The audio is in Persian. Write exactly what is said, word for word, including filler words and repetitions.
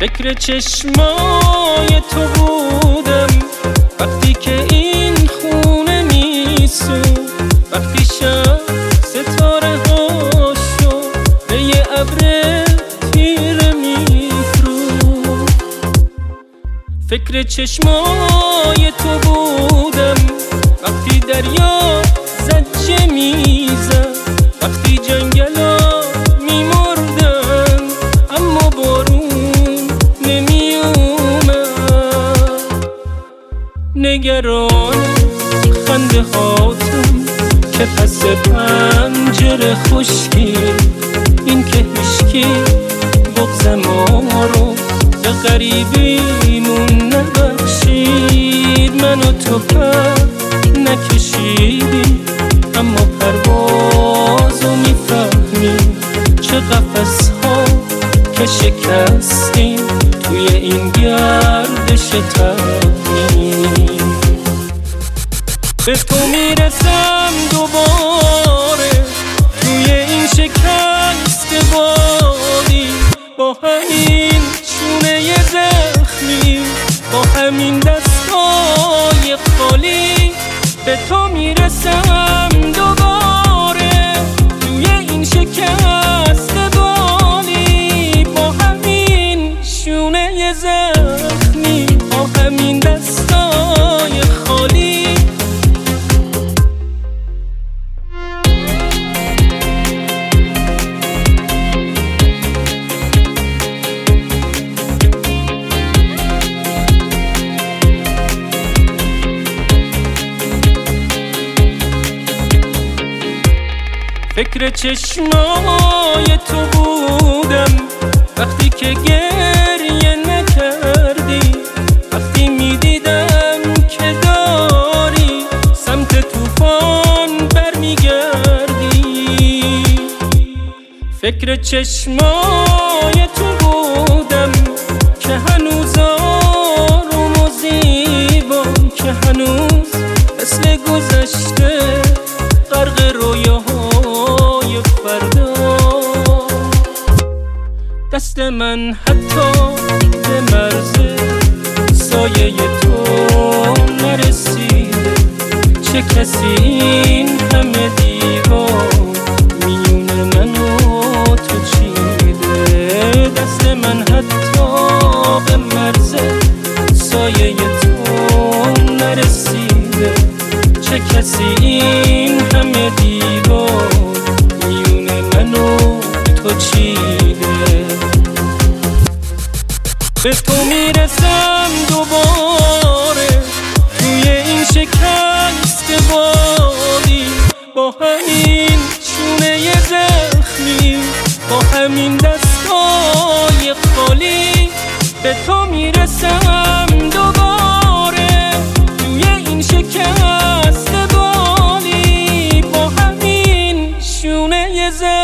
فکر چشمای تو بودم وقتی که این خونه میسود، وقتی شب ستاره هاشو به یه ابر تیره میفروخت. فکر چشمای تو بودم وقتی دریا زجه میزد، وقتی جنگلا میمردن اما بارون نمیومد. نگران خنده هاتم که پس پنجره خشکی، این که هیچکی بغض ما رو به غریبیمون نبخشید. من و تو پر نکشیدیم اما پروازو میفهمیم، چه قفس ها که شکستیم توی این گردش تقدیم. به تو میرسم دوباره توی این شکست بادی، با همین شونه زخمی، با همین دستای خالی. به تو میرسم دوباره توی این شکست بادی، با همین شونه زخمی، با همین دستای خالی. فکر چشمای تو بودم وقتی که گریه نکردی، وقتی میدیدم که داری سمت طوفان برمیگردی. فکر چشمای تو بودم که هنوز آروم و زیبا، که هنوز مثل گذشته غرق رویاهای فردا. دست من حتی به مرز سایه تو نرسیده، چه کسی این همه دیوار میون من و تو چیده. دست من حتی به مرز سایه تو نرسیده، چه کسی این همه دیوار میون من و تو چیده. به تو میرسم دوباره توی این شکست بادی، با همین شونه زخمی، با همین دستای خالی. به تو میرسم دوباره توی این شکست بادی، با همین شونه زخمی.